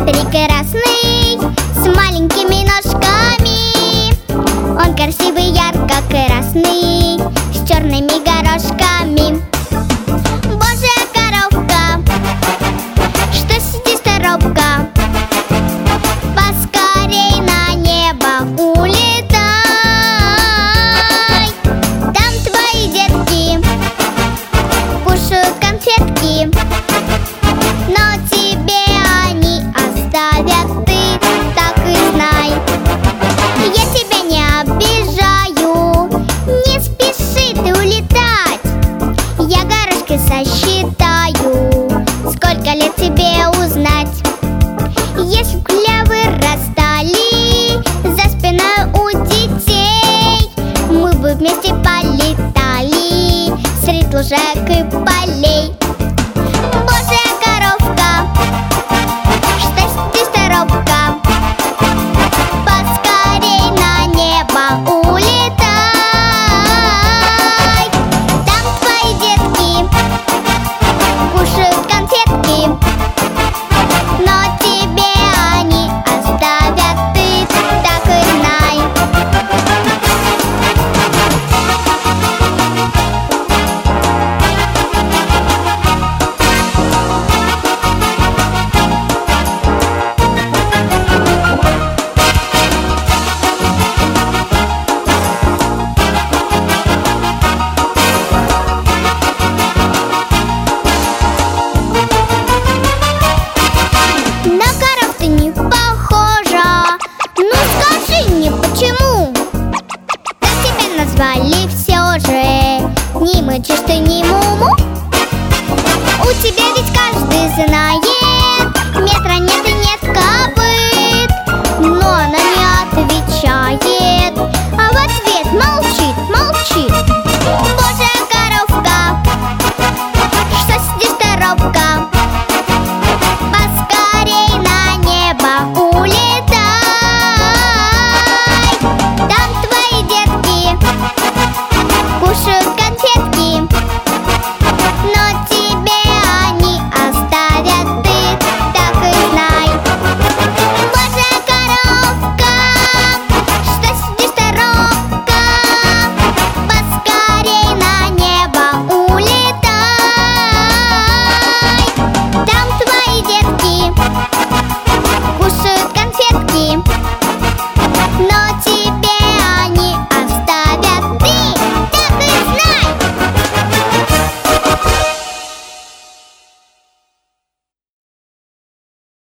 прекрасный, с маленькими ножками. Он красивый, ярко-красный, с черными горошками. Божья коровка, что сидишь робко, поскорей на небо улетай. Там твои детки кушают конфетки, но тебе они оставят, ты так и знай. Я тебя не обижаю, не спеши ты улетать. Я горошки сосчитаю, сколько лет тебе узнать. Если клявы растали за спиной у детей, мы бы вместе полетали средь лужек и полей. Божья коровка, что сидишь робко, поскорей на небо улетай. Там твои детки кушают конфетки, но тебе они оставят, ты так и знай. На коров ты не похожа, ну скажи мне, почему? Так тебя назвали все же, не мычишь ты, не муму. У тебя ведь каждый знает,